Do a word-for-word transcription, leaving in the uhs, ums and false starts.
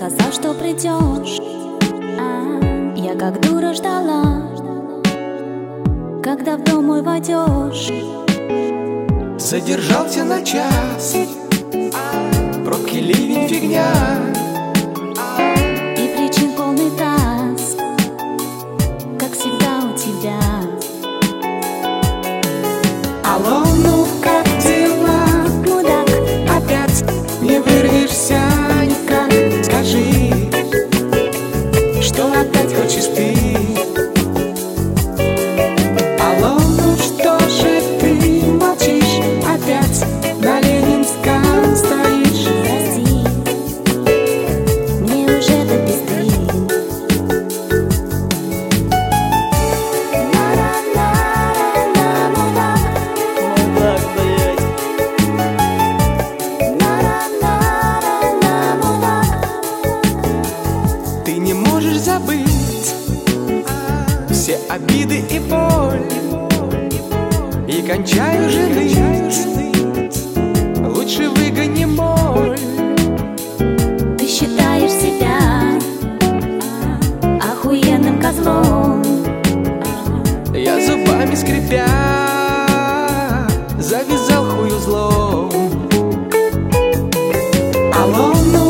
сказал, что придешь, а я как дура ждала, когда в дом мой войдешь. Задержался на час, пробки, ливень, фигня, и причин полный таз, как всегда у тебя. Алло, ну как дела, мудак? опять не вырвешься никак. Скажи, что опять хочешь ты? Алло, ну что же ты молчишь? Опять на Ленинском стоишь. Прости, мне уже до пизды. На-на-на-на, мудак. Мудак, блять. На-на-на-на, мудак. Ты не можешь забыть все обиды и боль, и кончай уже ныть, лучше выгони боль. Ты считаешь себя охуенным козлом. Я зубами скрипя завязал хуй узлом. Алло, ну